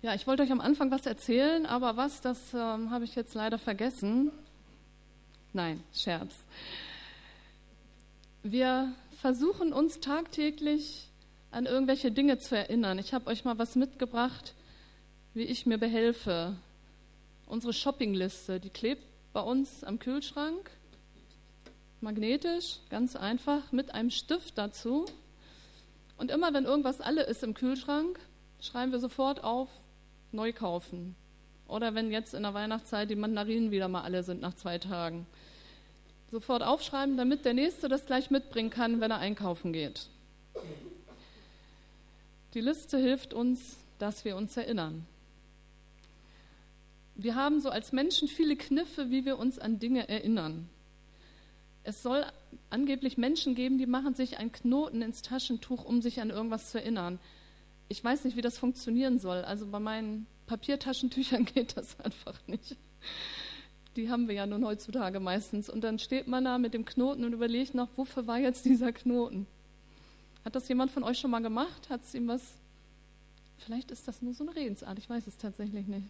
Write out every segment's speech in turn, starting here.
Ja, ich wollte euch am Anfang was erzählen, aber das habe ich jetzt leider vergessen. Nein, Scherz. Wir versuchen uns tagtäglich an irgendwelche Dinge zu erinnern. Ich habe euch mal was mitgebracht, wie ich mir behelfe. Unsere Shoppingliste, die klebt bei uns am Kühlschrank, magnetisch, ganz einfach, mit einem Stift dazu. Und immer wenn irgendwas alle ist im Kühlschrank, schreiben wir sofort auf, neu kaufen. Oder wenn jetzt in der Weihnachtszeit die Mandarinen wieder mal alle sind nach 2 Tagen. Sofort aufschreiben, damit der Nächste das gleich mitbringen kann, wenn er einkaufen geht. Die Liste hilft uns, dass wir uns erinnern. Wir haben so als Menschen viele Kniffe, wie wir uns an Dinge erinnern. Es soll angeblich Menschen geben, die machen sich einen Knoten ins Taschentuch, um sich an irgendwas zu erinnern. Ich weiß nicht, wie das funktionieren soll. Also bei meinen Papiertaschentüchern geht das einfach nicht. Die haben wir ja nun heutzutage meistens. Und dann steht man da mit dem Knoten und überlegt noch, wofür war jetzt dieser Knoten? Hat das jemand von euch schon mal gemacht? Hat es ihm was? Vielleicht ist das nur so eine Redensart, ich weiß es tatsächlich nicht.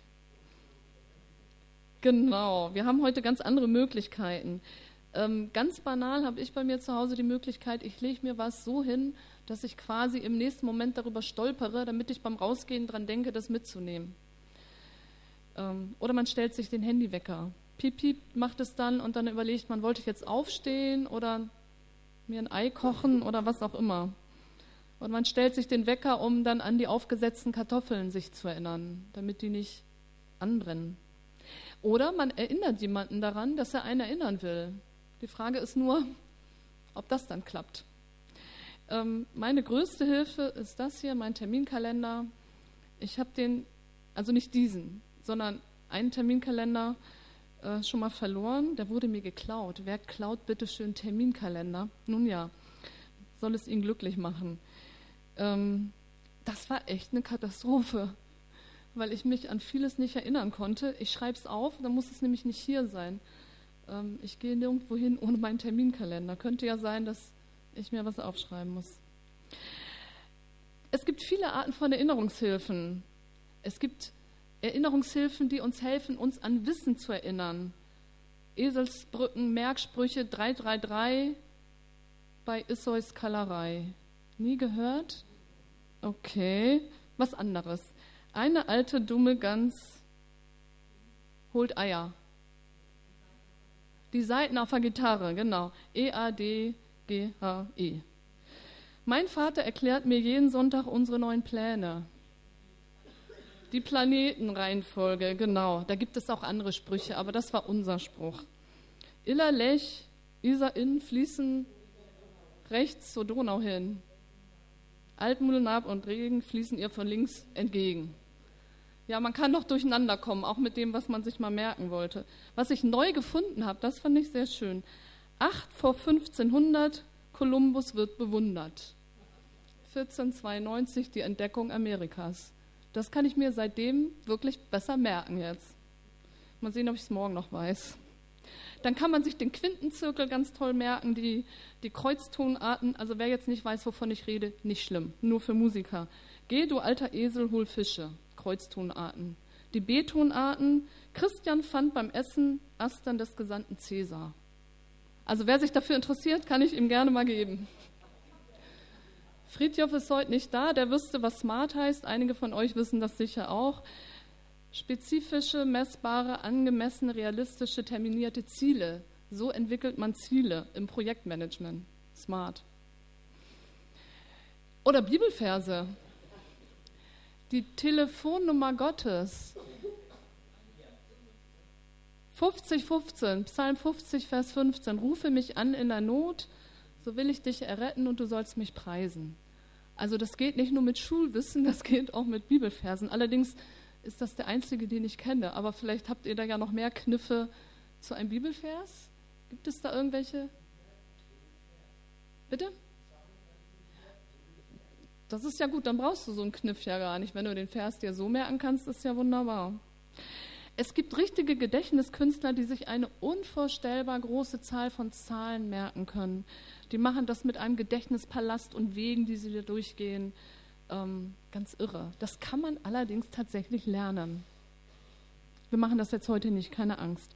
Genau, wir haben heute ganz andere Möglichkeiten. Ganz banal habe ich bei mir zu Hause die Möglichkeit, ich lege mir was so hin, dass ich quasi im nächsten Moment darüber stolpere, damit ich beim Rausgehen dran denke, das mitzunehmen. Oder man stellt sich den Handywecker. Piep, piep macht es dann und dann überlegt man, wollte ich jetzt aufstehen oder mir ein Ei kochen oder was auch immer. Und man stellt sich den Wecker, um dann an die aufgesetzten Kartoffeln sich zu erinnern, damit die nicht anbrennen. Oder man erinnert jemanden daran, dass er einen erinnern will. Die Frage ist nur, ob das dann klappt. Meine größte Hilfe ist das hier, mein Terminkalender. Ich habe den, also nicht diesen, sondern einen Terminkalender schon mal verloren. Der wurde mir geklaut. Wer klaut bitte schön Terminkalender? Nun ja, soll es ihn glücklich machen. Das war echt eine Katastrophe, weil ich mich an vieles nicht erinnern konnte. Ich schreibe es auf, dann muss es nämlich nicht hier sein. Ich gehe nirgendwo hin ohne meinen Terminkalender. Könnte ja sein, dass ich mir was aufschreiben muss. Es gibt viele Arten von Erinnerungshilfen. Es gibt Erinnerungshilfen, die uns helfen, uns an Wissen zu erinnern. Eselsbrücken, Merksprüche 333 bei Isseus Kalerei. Nie gehört? Okay, was anderes. Eine alte, dumme Gans holt Eier. Die Saiten auf der Gitarre, genau. E-A-D-G-H-E. Mein Vater erklärt mir jeden Sonntag unsere neuen Pläne. Die Planetenreihenfolge, genau. Da gibt es auch andere Sprüche, aber das war unser Spruch. Iller, Lech, Isar, Inn fließen rechts zur Donau hin. Altmühlenab und Regen fließen ihr von links entgegen. Ja, man kann doch durcheinander kommen, auch mit dem, was man sich mal merken wollte. Was ich neu gefunden habe, das fand ich sehr schön. 8 vor 1500, Kolumbus wird bewundert. 1492, die Entdeckung Amerikas. Das kann ich mir seitdem wirklich besser merken jetzt. Mal sehen, ob ich es morgen noch weiß. Dann kann man sich den Quintenzirkel ganz toll merken, die Kreuztonarten. Also wer jetzt nicht weiß, wovon ich rede, nicht schlimm, nur für Musiker. Geh, du alter Esel, hol Fische. Kreuztonarten. Die B-Tonarten, Christian fand beim Essen Astern des Gesandten Cäsar. Also wer sich dafür interessiert, kann ich ihm gerne mal geben. Fridtjof ist heute nicht da, der wüsste, was smart heißt. Einige von euch wissen das sicher auch. Spezifische, messbare, angemessene, realistische, terminierte Ziele. So entwickelt man Ziele im Projektmanagement. Smart. Oder Bibelverse. Die Telefonnummer Gottes. 50,15, Psalm 50, Vers 15. Rufe mich an in der Not, so will ich dich erretten und du sollst mich preisen. Also das geht nicht nur mit Schulwissen, das geht auch mit Bibelversen. Allerdings ist das der einzige, den ich kenne. Aber vielleicht habt ihr da ja noch mehr Kniffe zu einem Bibelvers. Gibt es da irgendwelche? Bitte? Das ist ja gut, dann brauchst du so einen Kniff ja gar nicht. Wenn du den Vers dir so merken kannst, ist ja wunderbar. Es gibt richtige Gedächtniskünstler, die sich eine unvorstellbar große Zahl von Zahlen merken können. Die machen das mit einem Gedächtnispalast und Wegen, die sie da durchgehen. Ganz irre. Das kann man allerdings tatsächlich lernen. Wir machen das jetzt heute nicht, keine Angst.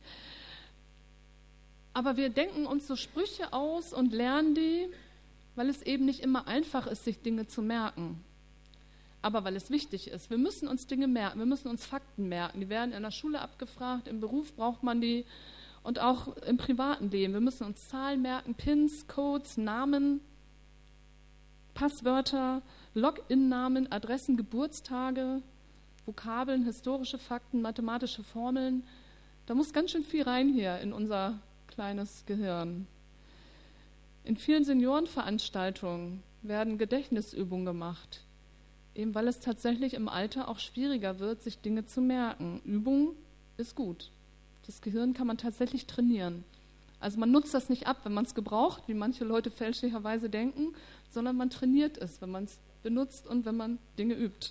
Aber wir denken uns so Sprüche aus und lernen die, weil es eben nicht immer einfach ist, sich Dinge zu merken. Aber weil es wichtig ist. Wir müssen uns Dinge merken, wir müssen uns Fakten merken. Die werden in der Schule abgefragt, im Beruf braucht man die und auch im privaten Leben. Wir müssen uns Zahlen merken, Pins, Codes, Namen, Passwörter, Login-Namen, Adressen, Geburtstage, Vokabeln, historische Fakten, mathematische Formeln. Da muss ganz schön viel rein hier in unser kleines Gehirn. In vielen Seniorenveranstaltungen werden Gedächtnisübungen gemacht, eben weil es tatsächlich im Alter auch schwieriger wird, sich Dinge zu merken. Übung ist gut. Das Gehirn kann man tatsächlich trainieren. Also man nutzt das nicht ab, wenn man es gebraucht, wie manche Leute fälschlicherweise denken, sondern man trainiert es, wenn man es benutzt und wenn man Dinge übt.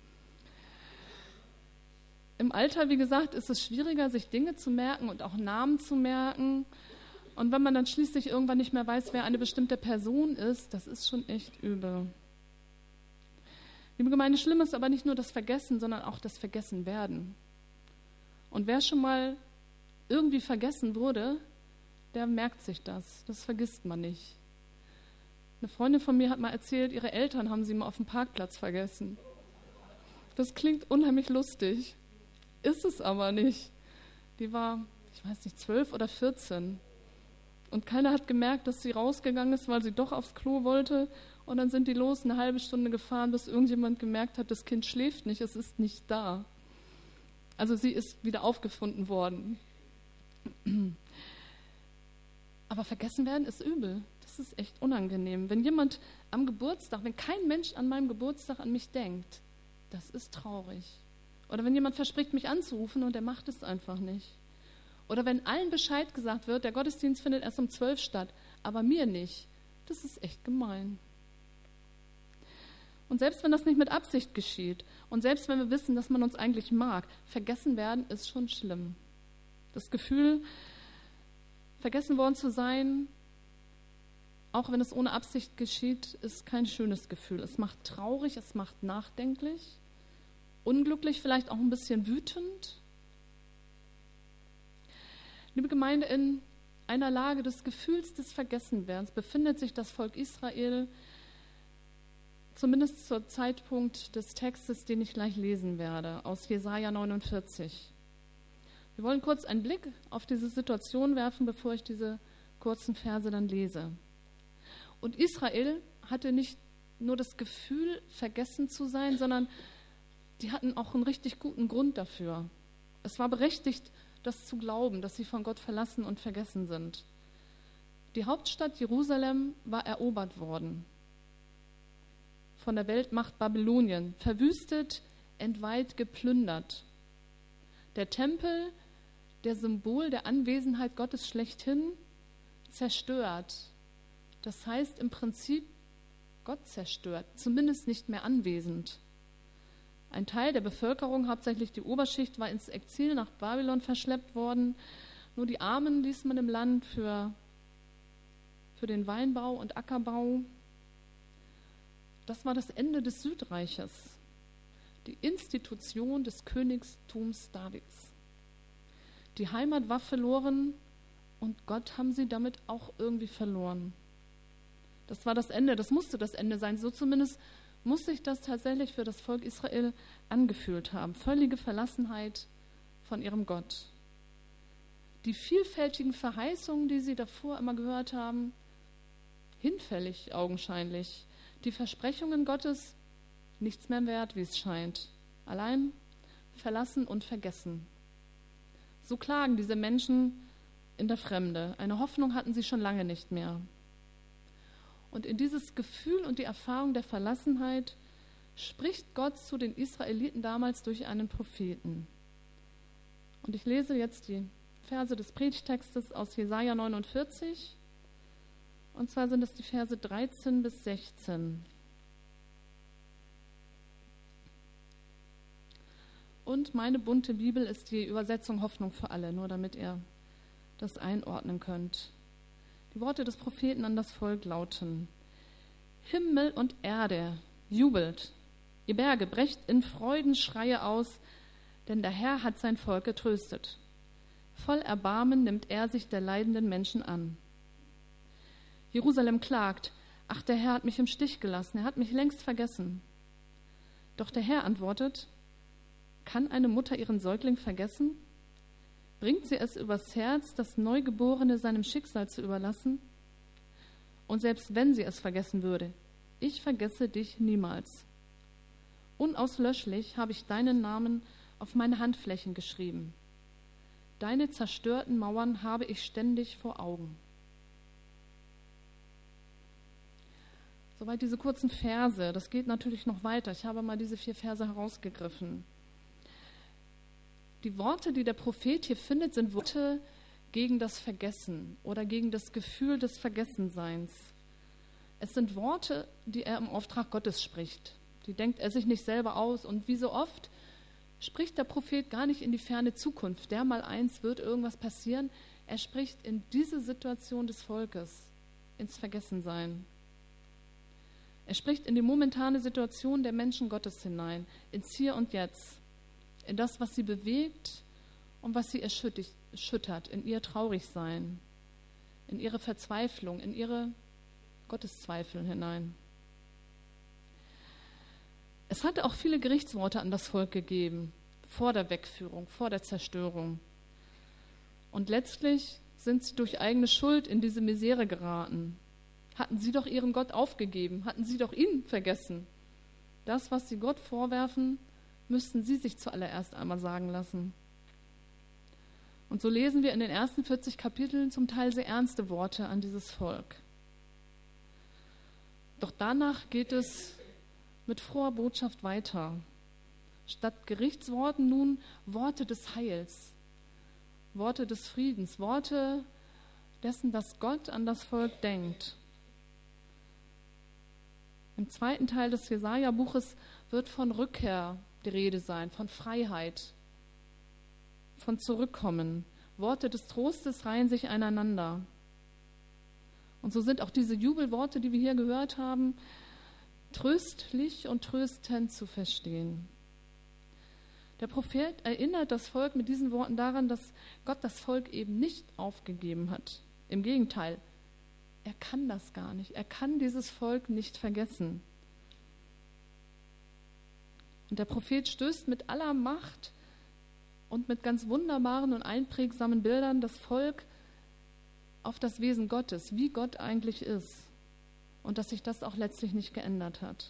Im Alter, wie gesagt, ist es schwieriger, sich Dinge zu merken und auch Namen zu merken. Und wenn man dann schließlich irgendwann nicht mehr weiß, wer eine bestimmte Person ist, das ist schon echt übel. Liebe Gemeinde, schlimm ist aber nicht nur das Vergessen, sondern auch das Vergessenwerden. Und wer schon mal irgendwie vergessen wurde, der merkt sich das. Das vergisst man nicht. Eine Freundin von mir hat mal erzählt, ihre Eltern haben sie mal auf dem Parkplatz vergessen. Das klingt unheimlich lustig. Ist es aber nicht. Die war, ich weiß nicht, 12 oder 14. Und keiner hat gemerkt, dass sie rausgegangen ist, weil sie doch aufs Klo wollte. Und dann sind die los, eine halbe Stunde gefahren, bis irgendjemand gemerkt hat, das Kind schläft nicht, es ist nicht da. Also sie ist wieder aufgefunden worden. Aber vergessen werden ist übel. Das ist echt unangenehm. Wenn jemand am Geburtstag, wenn kein Mensch an meinem Geburtstag an mich denkt, das ist traurig. Oder wenn jemand verspricht, mich anzurufen und der macht es einfach nicht. Oder wenn allen Bescheid gesagt wird, der Gottesdienst findet erst um 12 statt, aber mir nicht. Das ist echt gemein. Und selbst wenn das nicht mit Absicht geschieht und selbst wenn wir wissen, dass man uns eigentlich mag, vergessen werden ist schon schlimm. Das Gefühl, vergessen worden zu sein, auch wenn es ohne Absicht geschieht, ist kein schönes Gefühl. Es macht traurig, es macht nachdenklich, unglücklich, vielleicht auch ein bisschen wütend. Liebe Gemeinde, in einer Lage des Gefühls des Vergessenwerdens befindet sich das Volk Israel, zumindest zum Zeitpunkt des Textes, den ich gleich lesen werde, aus Jesaja 49. Wir wollen kurz einen Blick auf diese Situation werfen, bevor ich diese kurzen Verse dann lese. Und Israel hatte nicht nur das Gefühl, vergessen zu sein, sondern die hatten auch einen richtig guten Grund dafür. Es war berechtigt, das zu glauben, dass sie von Gott verlassen und vergessen sind. Die Hauptstadt Jerusalem war erobert worden von der Weltmacht Babylonien, verwüstet, entweiht, geplündert. Der Tempel, der Symbol der Anwesenheit Gottes schlechthin, zerstört. Das heißt im Prinzip Gott zerstört, zumindest nicht mehr anwesend. Ein Teil der Bevölkerung, hauptsächlich die Oberschicht, war ins Exil nach Babylon verschleppt worden. Nur die Armen ließ man im Land für den Weinbau und Ackerbau. Das war das Ende des Südreiches, die Institution des Königtums Davids. Die Heimat war verloren und Gott haben sie damit auch irgendwie verloren. Das war das Ende, das musste das Ende sein. So zumindest muss sich das tatsächlich für das Volk Israel angefühlt haben. Völlige Verlassenheit von ihrem Gott. Die vielfältigen Verheißungen, die sie davor immer gehört haben, hinfällig augenscheinlich. Die Versprechungen Gottes, nichts mehr wert, wie es scheint. Allein verlassen und vergessen. So klagen diese Menschen in der Fremde. Eine Hoffnung hatten sie schon lange nicht mehr. Und in dieses Gefühl und die Erfahrung der Verlassenheit spricht Gott zu den Israeliten damals durch einen Propheten. Und ich lese jetzt die Verse des Predigtextes aus Jesaja 49. Und zwar sind es die Verse 13 bis 16. Und meine bunte Bibel ist die Übersetzung Hoffnung für alle, nur damit ihr das einordnen könnt. Die Worte des Propheten an das Volk lauten: Himmel und Erde jubelt, Ihr Berge, brecht in Freudenschreie aus, denn der Herr hat sein Volk getröstet. Voll Erbarmen nimmt er sich der leidenden Menschen an. Jerusalem klagt, ach, der Herr hat mich im Stich gelassen, er hat mich längst vergessen. Doch der Herr antwortet, kann eine Mutter ihren Säugling vergessen? Bringt sie es übers Herz, das Neugeborene seinem Schicksal zu überlassen? Und selbst wenn sie es vergessen würde, ich vergesse dich niemals. Unauslöschlich habe ich deinen Namen auf meine Handflächen geschrieben. Deine zerstörten Mauern habe ich ständig vor Augen. Soweit diese kurzen Verse. Das geht natürlich noch weiter. Ich habe mal diese 4 Verse herausgegriffen. Die Worte, die der Prophet hier findet, sind Worte gegen das Vergessen oder gegen das Gefühl des Vergessenseins. Es sind Worte, die er im Auftrag Gottes spricht. Die denkt er sich nicht selber aus. Und wie so oft spricht der Prophet gar nicht in die ferne Zukunft. Dermaleinst wird irgendwas passieren. Er spricht in diese Situation des Volkes, ins Vergessensein. Er spricht in die momentane Situation der Menschen Gottes hinein, ins Hier und Jetzt, in das, was sie bewegt und was sie erschüttert, in ihr Traurigsein, in ihre Verzweiflung, in ihre Gotteszweifel hinein. Es hatte auch viele Gerichtsworte an das Volk gegeben, vor der Wegführung, vor der Zerstörung. Und letztlich sind sie durch eigene Schuld in diese Misere geraten. Hatten sie doch ihren Gott aufgegeben, hatten sie doch ihn vergessen. Das, was sie Gott vorwerfen, müssten sie sich zuallererst einmal sagen lassen. Und so lesen wir in den ersten 40 Kapiteln zum Teil sehr ernste Worte an dieses Volk. Doch danach geht es mit froher Botschaft weiter. Statt Gerichtsworten nun Worte des Heils, Worte des Friedens, Worte dessen, dass Gott an das Volk denkt. Im zweiten Teil des Jesaja-Buches wird von Rückkehr die Rede sein, von Freiheit, von Zurückkommen. Worte des Trostes reihen sich aneinander. Und so sind auch diese Jubelworte, die wir hier gehört haben, tröstlich und tröstend zu verstehen. Der Prophet erinnert das Volk mit diesen Worten daran, dass Gott das Volk eben nicht aufgegeben hat. Im Gegenteil, er kann das gar nicht. Er kann dieses Volk nicht vergessen. Und der Prophet stößt mit aller Macht und mit ganz wunderbaren und einprägsamen Bildern das Volk auf das Wesen Gottes, wie Gott eigentlich ist. Und dass sich das auch letztlich nicht geändert hat.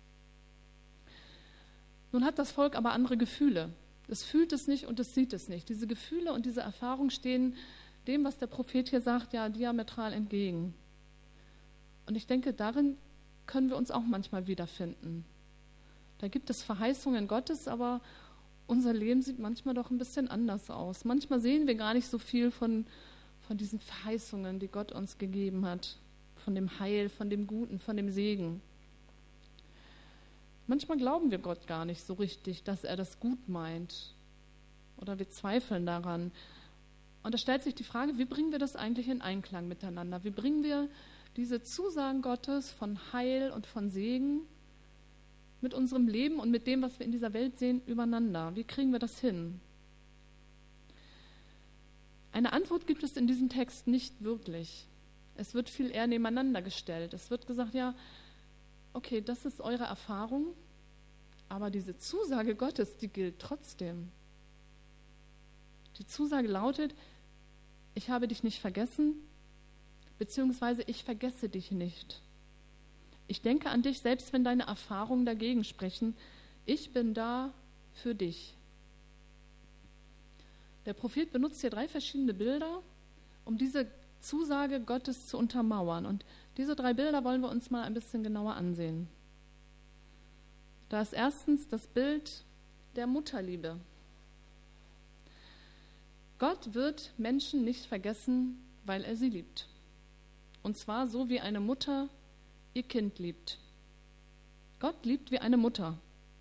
Nun hat das Volk aber andere Gefühle. Es fühlt es nicht und es sieht es nicht. Diese Gefühle und diese Erfahrungen stehen dem, was der Prophet hier sagt, ja diametral entgegen. Und ich denke, darin können wir uns auch manchmal wiederfinden. Da gibt es Verheißungen Gottes, aber unser Leben sieht manchmal doch ein bisschen anders aus. Manchmal sehen wir gar nicht so viel von diesen Verheißungen, die Gott uns gegeben hat. Von dem Heil, von dem Guten, von dem Segen. Manchmal glauben wir Gott gar nicht so richtig, dass er das gut meint. Oder wir zweifeln daran. Und da stellt sich die Frage, wie bringen wir das eigentlich in Einklang miteinander? Wie bringen wir diese Zusagen Gottes von Heil und von Segen mit unserem Leben und mit dem, was wir in dieser Welt sehen, übereinander? Wie kriegen wir das hin? Eine Antwort gibt es in diesem Text nicht wirklich. Es wird viel eher nebeneinander gestellt. Es wird gesagt, ja, okay, das ist eure Erfahrung, aber diese Zusage Gottes, die gilt trotzdem. Die Zusage lautet, ich habe dich nicht vergessen, beziehungsweise ich vergesse dich nicht. Ich denke an dich, selbst wenn deine Erfahrungen dagegen sprechen. Ich bin da für dich. Der Prophet benutzt hier 3 verschiedene Bilder, um diese Zusage Gottes zu untermauern. Und diese 3 Bilder wollen wir uns mal ein bisschen genauer ansehen. Da ist erstens das Bild der Mutterliebe. Gott wird Menschen nicht vergessen, weil er sie liebt. Und zwar so, wie eine Mutter ihr Kind liebt. Gott liebt wie eine Mutter.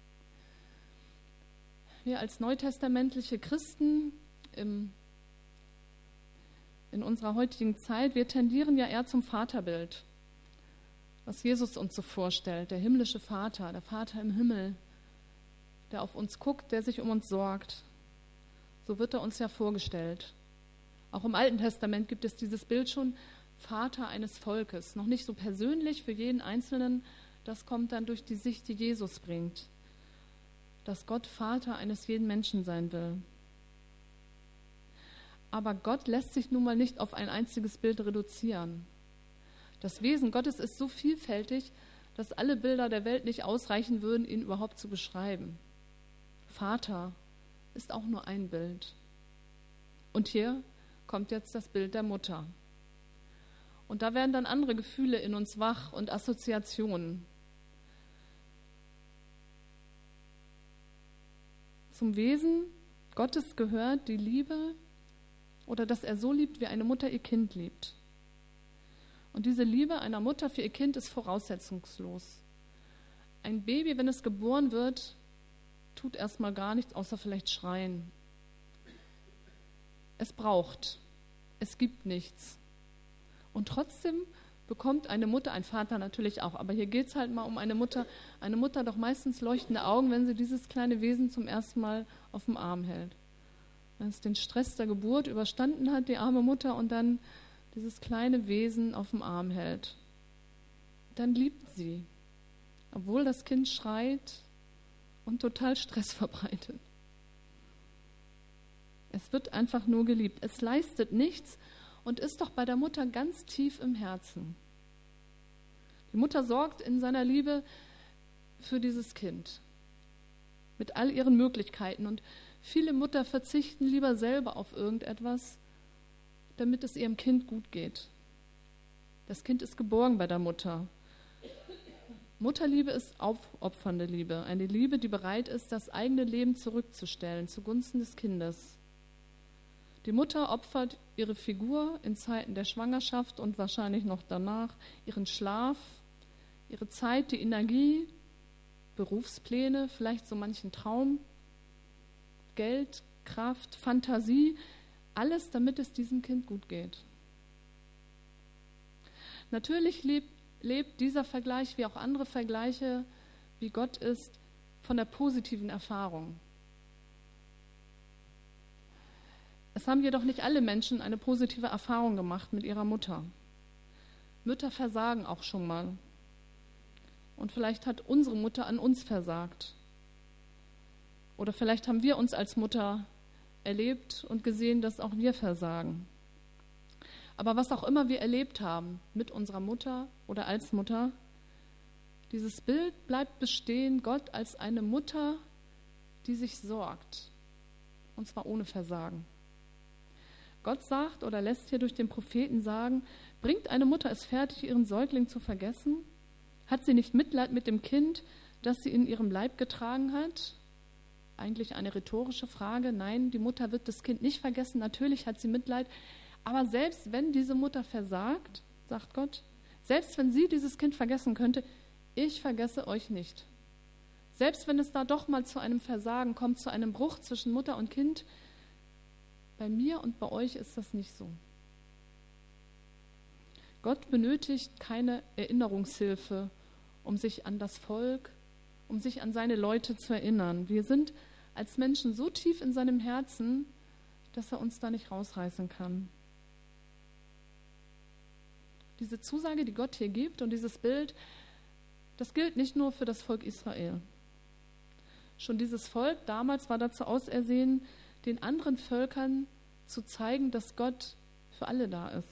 Wir als neutestamentliche Christen in unserer heutigen Zeit, wir tendieren ja eher zum Vaterbild. was Jesus uns so vorstellt, der himmlische Vater, der Vater im Himmel, der auf uns guckt, der sich um uns sorgt. So wird er uns ja vorgestellt. Auch im Alten Testament gibt es dieses Bild schon, Vater eines Volkes. Noch nicht so persönlich für jeden Einzelnen, das kommt dann durch die Sicht, die Jesus bringt. Dass Gott Vater eines jeden Menschen sein will. Aber Gott lässt sich nun mal nicht auf ein einziges Bild reduzieren. Das Wesen Gottes ist so vielfältig, dass alle Bilder der Welt nicht ausreichen würden, ihn überhaupt zu beschreiben. Vater ist auch nur ein Bild. Und hier kommt jetzt das Bild der Mutter. Und da werden dann andere Gefühle in uns wach und Assoziationen. Zum Wesen Gottes gehört die Liebe oder dass er so liebt, wie eine Mutter ihr Kind liebt. Und diese Liebe einer Mutter für ihr Kind ist voraussetzungslos. Ein Baby, wenn es geboren wird, tut erstmal gar nichts, außer vielleicht schreien. Es braucht, es gibt nichts. Und trotzdem bekommt eine Mutter, ein Vater natürlich auch, aber hier geht es halt mal um eine Mutter doch meistens leuchtende Augen, wenn sie dieses kleine Wesen zum ersten Mal auf dem Arm hält. Wenn es den Stress der Geburt überstanden hat, die arme Mutter, und dann dieses kleine Wesen auf dem Arm hält. Dann liebt sie, obwohl das Kind schreit und total Stress verbreitet. Es wird einfach nur geliebt. Es leistet nichts und ist doch bei der Mutter ganz tief im Herzen. Die Mutter sorgt in seiner Liebe für dieses Kind mit all ihren Möglichkeiten. Und viele Mütter verzichten lieber selber auf irgendetwas, damit es ihrem Kind gut geht. Das Kind ist geborgen bei der Mutter. Mutterliebe ist aufopfernde Liebe, eine Liebe, die bereit ist, das eigene Leben zurückzustellen zugunsten des Kindes. Die Mutter opfert ihre Figur in Zeiten der Schwangerschaft und wahrscheinlich noch danach, ihren Schlaf, ihre Zeit, die Energie, Berufspläne, vielleicht so manchen Traum, Geld, Kraft, Fantasie, alles, damit es diesem Kind gut geht. Natürlich lebt dieser Vergleich, wie auch andere Vergleiche, wie Gott ist, von der positiven Erfahrung. Es haben jedoch nicht alle Menschen eine positive Erfahrung gemacht mit ihrer Mutter. Mütter versagen auch schon mal. Und vielleicht hat unsere Mutter an uns versagt. Oder vielleicht haben wir uns als Mutter erlebt und gesehen, dass auch wir versagen. Aber was auch immer wir erlebt haben mit unserer Mutter oder als Mutter, dieses Bild bleibt bestehen, Gott als eine Mutter, die sich sorgt. Und zwar ohne Versagen. Gott sagt oder lässt hier durch den Propheten sagen, bringt eine Mutter es fertig, ihren Säugling zu vergessen? Hat sie nicht Mitleid mit dem Kind, das sie in ihrem Leib getragen hat? Eigentlich eine rhetorische Frage. Nein, die Mutter wird das Kind nicht vergessen. Natürlich hat sie Mitleid. Aber selbst wenn diese Mutter versagt, sagt Gott, selbst wenn sie dieses Kind vergessen könnte, ich vergesse euch nicht. Selbst wenn es da doch mal zu einem Versagen kommt, zu einem Bruch zwischen Mutter und Kind, bei mir und bei euch ist das nicht so. Gott benötigt keine Erinnerungshilfe, um sich an das Volk, um sich an seine Leute zu erinnern. Wir sind als Menschen so tief in seinem Herzen, dass er uns da nicht rausreißen kann. Diese Zusage, die Gott hier gibt und dieses Bild, das gilt nicht nur für das Volk Israel. Schon dieses Volk damals war dazu ausersehen, den anderen Völkern zu zeigen, dass Gott für alle da ist.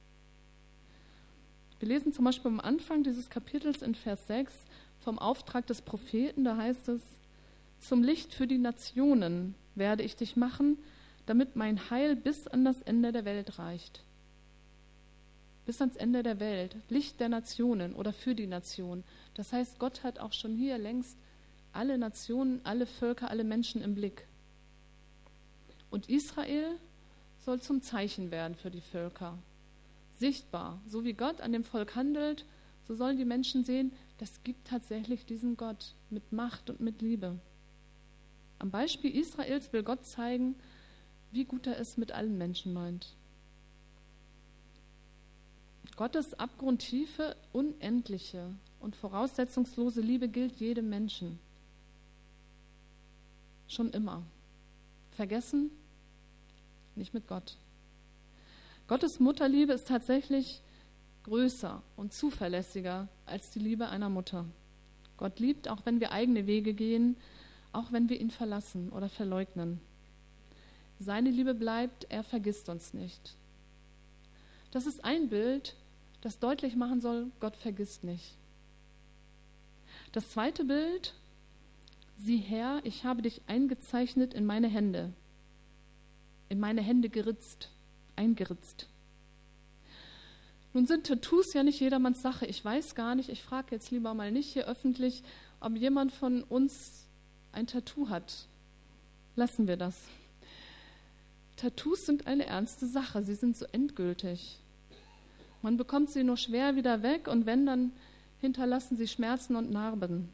Wir lesen zum Beispiel am Anfang dieses Kapitels in Vers 6 vom Auftrag des Propheten, da heißt es, zum Licht für die Nationen werde ich dich machen, damit mein Heil bis an das Ende der Welt reicht. Bis ans Ende der Welt, Licht der Nationen oder für die Nation. Das heißt, Gott hat auch schon hier längst alle Nationen, alle Völker, alle Menschen im Blick. Und Israel soll zum Zeichen werden für die Völker. Sichtbar, so wie Gott an dem Volk handelt, so sollen die Menschen sehen, das gibt tatsächlich diesen Gott mit Macht und mit Liebe. Am Beispiel Israels will Gott zeigen, wie gut er es mit allen Menschen meint. Gottes abgrundtiefe, unendliche und voraussetzungslose Liebe gilt jedem Menschen. Schon immer. Vergessen? Nicht mit Gott. Gottes Mutterliebe ist tatsächlich größer und zuverlässiger als die Liebe einer Mutter. Gott liebt, auch wenn wir eigene Wege gehen, auch wenn wir ihn verlassen oder verleugnen. Seine Liebe bleibt, er vergisst uns nicht. Das ist ein Bild, das deutlich machen soll, Gott vergisst nicht. Das zweite Bild: Sieh her, ich habe dich eingezeichnet in meine Hände geritzt, eingeritzt. Nun sind Tattoos ja nicht jedermanns Sache. Ich weiß gar nicht, ich frage jetzt lieber mal nicht hier öffentlich, ob jemand von uns ein Tattoo hat. Lassen wir das. Tattoos sind eine ernste Sache, sie sind so endgültig. Man bekommt sie nur schwer wieder weg und wenn, dann hinterlassen sie Schmerzen und Narben.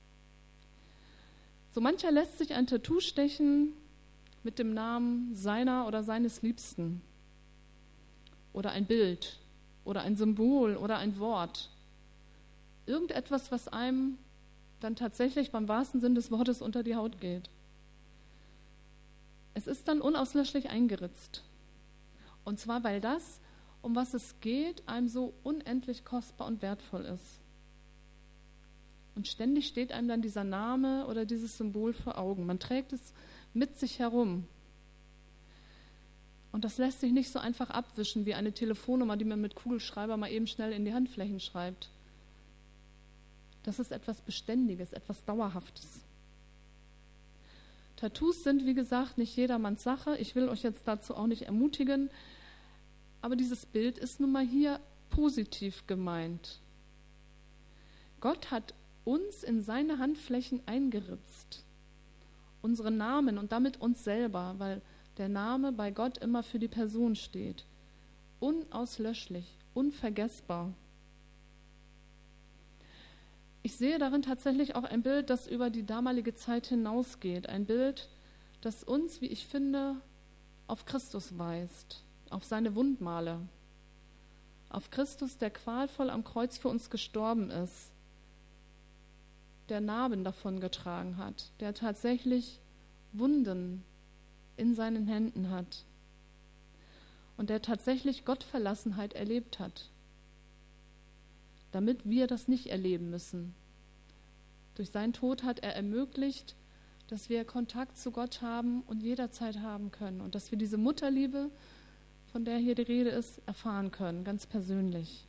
So mancher lässt sich ein Tattoo stechen mit dem Namen seiner oder seines Liebsten. Oder ein Bild oder ein Symbol oder ein Wort. Irgendetwas, was einem dann tatsächlich beim wahrsten Sinn des Wortes unter die Haut geht. Es ist dann unauslöschlich eingeritzt. Und zwar, weil das, um was es geht, einem so unendlich kostbar und wertvoll ist. Und ständig steht einem dann dieser Name oder dieses Symbol vor Augen. Man trägt es mit sich herum. Und das lässt sich nicht so einfach abwischen wie eine Telefonnummer, die man mit Kugelschreiber mal eben schnell in die Handflächen schreibt. Das ist etwas Beständiges, etwas Dauerhaftes. Tattoos sind, wie gesagt, nicht jedermanns Sache. Ich will euch jetzt dazu auch nicht ermutigen. Aber dieses Bild ist nun mal hier positiv gemeint. Gott hat uns in seine Handflächen eingeritzt. Unsere Namen und damit uns selber, weil der Name bei Gott immer für die Person steht. Unauslöschlich, unvergessbar. Ich sehe darin tatsächlich auch ein Bild, das über die damalige Zeit hinausgeht. Ein Bild, das uns, wie ich finde, auf Christus weist, auf seine Wundmale. Auf Christus, der qualvoll am Kreuz für uns gestorben ist, der Narben davon getragen hat, der tatsächlich Wunden in seinen Händen hat und der tatsächlich Gottverlassenheit erlebt hat, damit wir das nicht erleben müssen. Durch seinen Tod hat er ermöglicht, dass wir Kontakt zu Gott haben und jederzeit haben können und dass wir diese Mutterliebe, von der hier die Rede ist, erfahren können, ganz persönlich.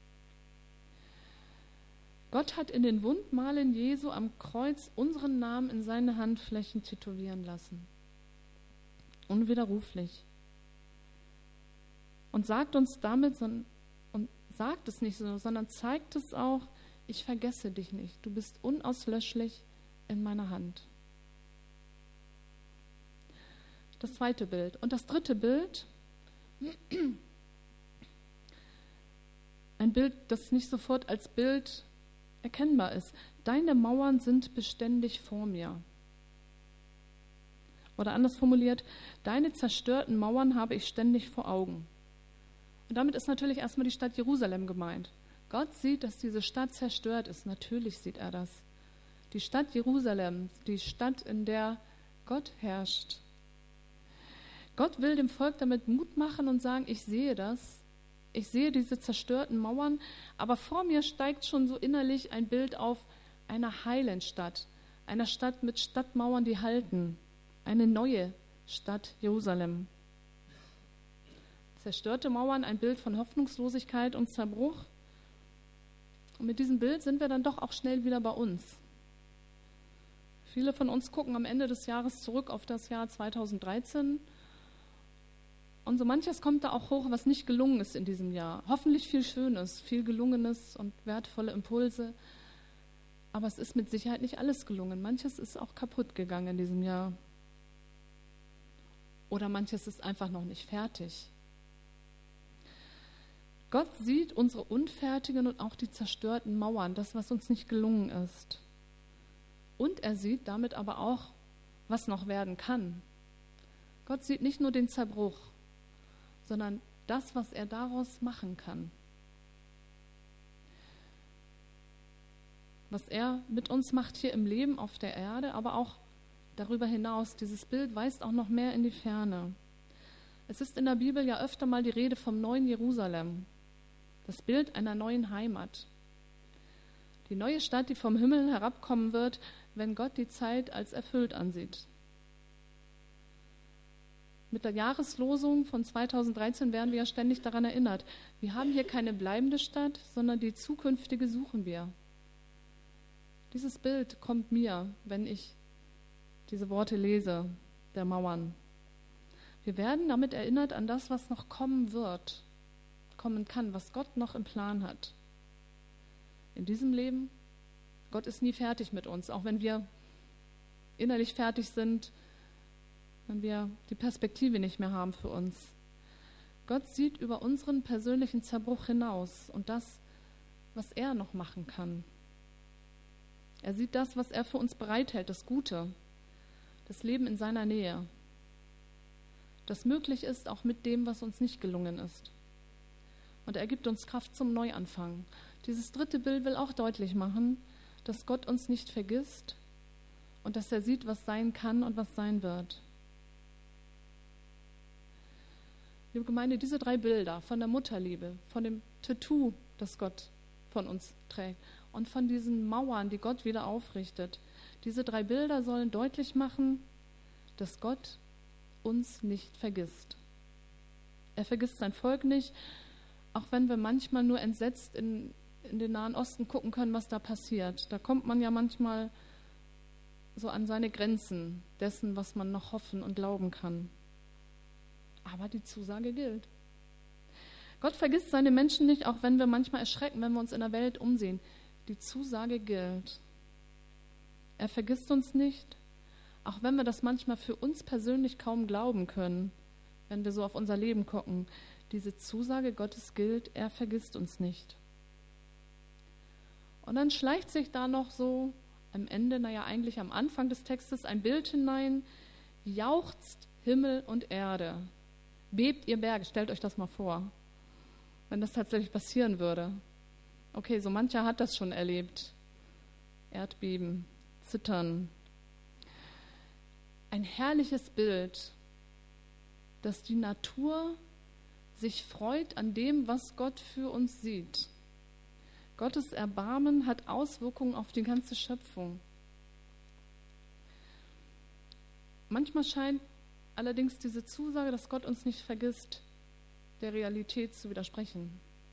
Gott hat in den Wundmalen Jesu am Kreuz unseren Namen in seine Handflächen tätowieren lassen. Unwiderruflich. Und sagt uns damit, und sagt es nicht so, sondern zeigt es auch: Ich vergesse dich nicht. Du bist unauslöschlich in meiner Hand. Das zweite Bild. Und das dritte Bild, ein Bild, das nicht sofort als Bild erkennbar ist. Deine Mauern sind beständig vor mir. Oder anders formuliert, deine zerstörten Mauern habe ich ständig vor Augen. Und damit ist natürlich erstmal die Stadt Jerusalem gemeint. Gott sieht, dass diese Stadt zerstört ist. Natürlich sieht er das. Die Stadt Jerusalem, die Stadt, in der Gott herrscht. Gott will dem Volk damit Mut machen und sagen: Ich sehe das. Ich sehe diese zerstörten Mauern, aber vor mir steigt schon so innerlich ein Bild auf einer heilen Stadt, einer Stadt mit Stadtmauern, die halten, eine neue Stadt Jerusalem. Zerstörte Mauern, ein Bild von Hoffnungslosigkeit und Zerbruch. Und mit diesem Bild sind wir dann doch auch schnell wieder bei uns. Viele von uns gucken am Ende des Jahres zurück auf das Jahr 2013 und so manches kommt da auch hoch, was nicht gelungen ist in diesem Jahr. Hoffentlich viel Schönes, viel Gelungenes und wertvolle Impulse. Aber es ist mit Sicherheit nicht alles gelungen. Manches ist auch kaputt gegangen in diesem Jahr. Oder manches ist einfach noch nicht fertig. Gott sieht unsere unfertigen und auch die zerstörten Mauern, das, was uns nicht gelungen ist. Und er sieht damit aber auch, was noch werden kann. Gott sieht nicht nur den Zerbruch, sondern das, was er daraus machen kann. was er mit uns macht hier im Leben auf der Erde, aber auch darüber hinaus. Dieses Bild weist auch noch mehr in die Ferne. Es ist in der Bibel ja öfter mal die Rede vom neuen Jerusalem, das Bild einer neuen Heimat. Die neue Stadt, die vom Himmel herabkommen wird, wenn Gott die Zeit als erfüllt ansieht. Mit der Jahreslosung von 2013 werden wir ja ständig daran erinnert. Wir haben hier keine bleibende Stadt, sondern die zukünftige suchen wir. Dieses Bild kommt mir, wenn ich diese Worte lese, der Mauern. Wir werden damit erinnert an das, was noch kommen wird, kommen kann, was Gott noch im Plan hat. In diesem Leben, Gott ist nie fertig mit uns, auch wenn wir innerlich fertig sind, wenn wir die Perspektive nicht mehr haben für uns. Gott sieht über unseren persönlichen Zerbruch hinaus und das, was er noch machen kann. Er sieht das, was er für uns bereithält, das Gute, das Leben in seiner Nähe, das möglich ist, auch mit dem, was uns nicht gelungen ist. Und er gibt uns Kraft zum Neuanfang. Dieses dritte Bild will auch deutlich machen, dass Gott uns nicht vergisst und dass er sieht, was sein kann und was sein wird. Liebe Gemeinde, diese 3 Bilder von der Mutterliebe, von dem Tattoo, das Gott von uns trägt und von diesen Mauern, die Gott wieder aufrichtet, diese 3 Bilder sollen deutlich machen, dass Gott uns nicht vergisst. Er vergisst sein Volk nicht, auch wenn wir manchmal nur entsetzt in den Nahen Osten gucken können, was da passiert. Da kommt man ja manchmal so an seine Grenzen dessen, was man noch hoffen und glauben kann. Aber die Zusage gilt. Gott vergisst seine Menschen nicht, auch wenn wir manchmal erschrecken, wenn wir uns in der Welt umsehen. Die Zusage gilt. Er vergisst uns nicht, auch wenn wir das manchmal für uns persönlich kaum glauben können, wenn wir so auf unser Leben gucken. Diese Zusage Gottes gilt, er vergisst uns nicht. Und dann schleicht sich da noch so am Ende, eigentlich am Anfang des Textes, ein Bild hinein: Jauchzt Himmel und Erde, bebt ihr Berge. Stellt euch das mal vor, wenn das tatsächlich passieren würde. Okay, so mancher hat das schon erlebt. Erdbeben, Zittern. Ein herrliches Bild, dass die Natur sich freut an dem, was Gott für uns sieht. Gottes Erbarmen hat Auswirkungen auf die ganze Schöpfung. Manchmal scheint allerdings diese Zusage, dass Gott uns nicht vergisst, der Realität zu widersprechen.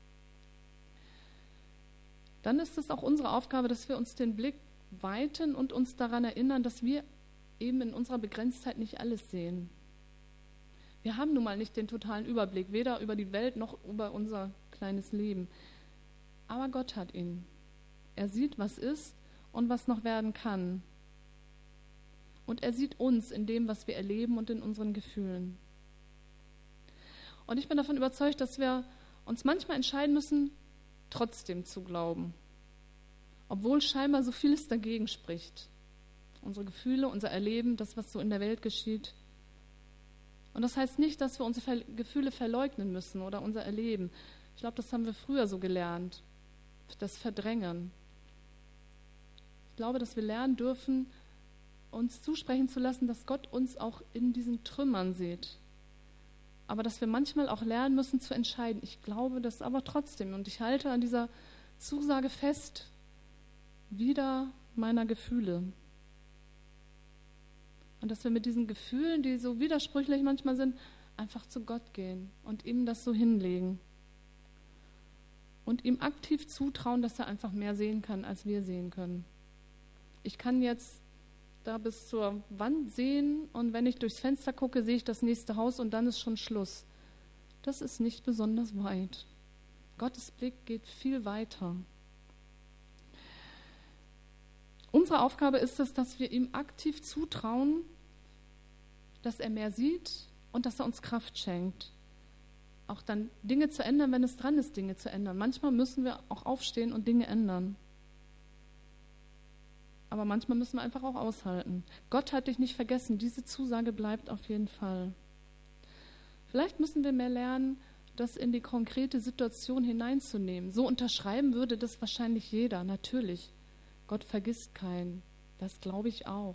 Dann ist es auch unsere Aufgabe, dass wir uns den Blick weiten und uns daran erinnern, dass wir eben in unserer Begrenztheit nicht alles sehen. Wir haben nun mal nicht den totalen Überblick, weder über die Welt noch über unser kleines Leben. Aber Gott hat ihn. Er sieht, was ist und was noch werden kann. Und er sieht uns in dem, was wir erleben und in unseren Gefühlen. Und ich bin davon überzeugt, dass wir uns manchmal entscheiden müssen, trotzdem zu glauben. Obwohl scheinbar so vieles dagegen spricht. Unsere Gefühle, unser Erleben, das, was so in der Welt geschieht. Und das heißt nicht, dass wir unsere Gefühle verleugnen müssen oder unser Erleben. Ich glaube, das haben wir früher so gelernt. Das Verdrängen. Ich glaube, dass wir lernen dürfen, uns zusprechen zu lassen, dass Gott uns auch in diesen Trümmern sieht. Aber dass wir manchmal auch lernen müssen zu entscheiden. Ich glaube das aber trotzdem und ich halte an dieser Zusage fest, wieder meiner Gefühle. Und dass wir mit diesen Gefühlen, die so widersprüchlich manchmal sind, einfach zu Gott gehen und ihm das so hinlegen. Und ihm aktiv zutrauen, dass er einfach mehr sehen kann, als wir sehen können. Ich kann jetzt da bis zur Wand sehen und wenn ich durchs Fenster gucke, sehe ich das nächste Haus und dann ist schon Schluss. Das ist nicht besonders weit. Gottes Blick geht viel weiter. Unsere Aufgabe ist es, dass wir ihm aktiv zutrauen, dass er mehr sieht und dass er uns Kraft schenkt. Auch dann Dinge zu ändern, wenn es dran ist, Dinge zu ändern. Manchmal müssen wir auch aufstehen und Dinge ändern. Aber manchmal müssen wir einfach auch aushalten. Gott hat dich nicht vergessen. Diese Zusage bleibt auf jeden Fall. Vielleicht müssen wir mehr lernen, das in die konkrete Situation hineinzunehmen. So unterschreiben würde das wahrscheinlich jeder, natürlich. Gott vergisst keinen. Das glaube ich auch.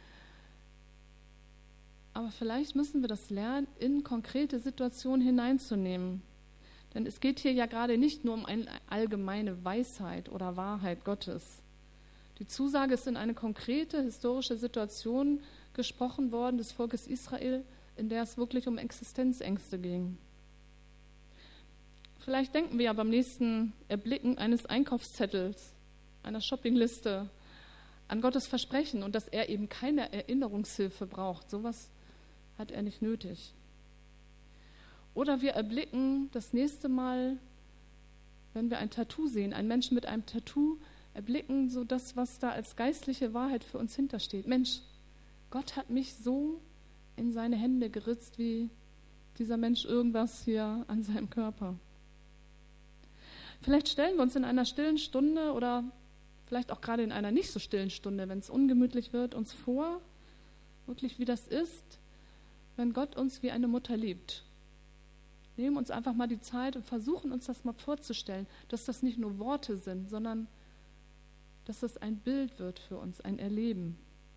Aber vielleicht müssen wir das lernen, in konkrete Situationen hineinzunehmen. Denn es geht hier ja gerade nicht nur um eine allgemeine Weisheit oder Wahrheit Gottes. Die Zusage ist in eine konkrete historische Situation gesprochen worden des Volkes Israel, in der es wirklich um Existenzängste ging. Vielleicht denken wir ja beim nächsten Erblicken eines Einkaufszettels, einer Shoppingliste, an Gottes Versprechen und dass er eben keine Erinnerungshilfe braucht. Sowas hat er nicht nötig. Oder wir erblicken das nächste Mal, wenn wir ein Tattoo sehen, einen Menschen mit einem Tattoo, erblicken so das, was da als geistliche Wahrheit für uns hintersteht. Mensch, Gott hat mich so in seine Hände geritzt, wie dieser Mensch irgendwas hier an seinem Körper. Vielleicht stellen wir uns in einer stillen Stunde oder vielleicht auch gerade in einer nicht so stillen Stunde, wenn es ungemütlich wird, uns vor, wirklich wie das ist, wenn Gott uns wie eine Mutter liebt. Nehmen uns einfach mal die Zeit und versuchen uns das mal vorzustellen, dass das nicht nur Worte sind, sondern dass das ein Bild wird für uns, ein Erleben.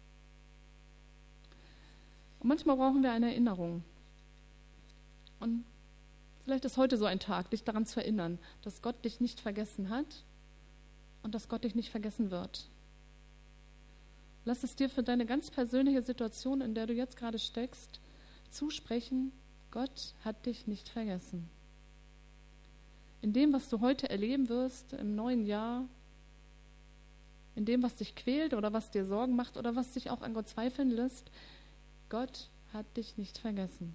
Und manchmal brauchen wir eine Erinnerung. Und vielleicht ist heute so ein Tag, dich daran zu erinnern, dass Gott dich nicht vergessen hat und dass Gott dich nicht vergessen wird. Lass es dir für deine ganz persönliche Situation, in der du jetzt gerade steckst, zusprechen, Gott hat dich nicht vergessen. In dem, was du heute erleben wirst, im neuen Jahr, in dem, was dich quält oder was dir Sorgen macht oder was dich auch an Gott zweifeln lässt, Gott hat dich nicht vergessen.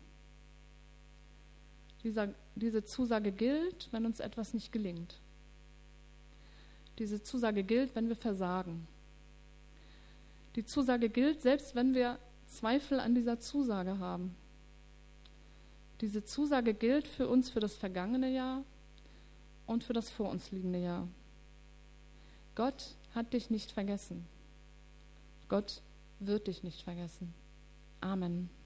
Diese Zusage gilt, wenn uns etwas nicht gelingt. Diese Zusage gilt, wenn wir versagen. Die Zusage gilt, selbst wenn wir Zweifel an dieser Zusage haben. Diese Zusage gilt für uns für das vergangene Jahr und für das vor uns liegende Jahr. Gott hat dich nicht vergessen. Gott wird dich nicht vergessen. Amen.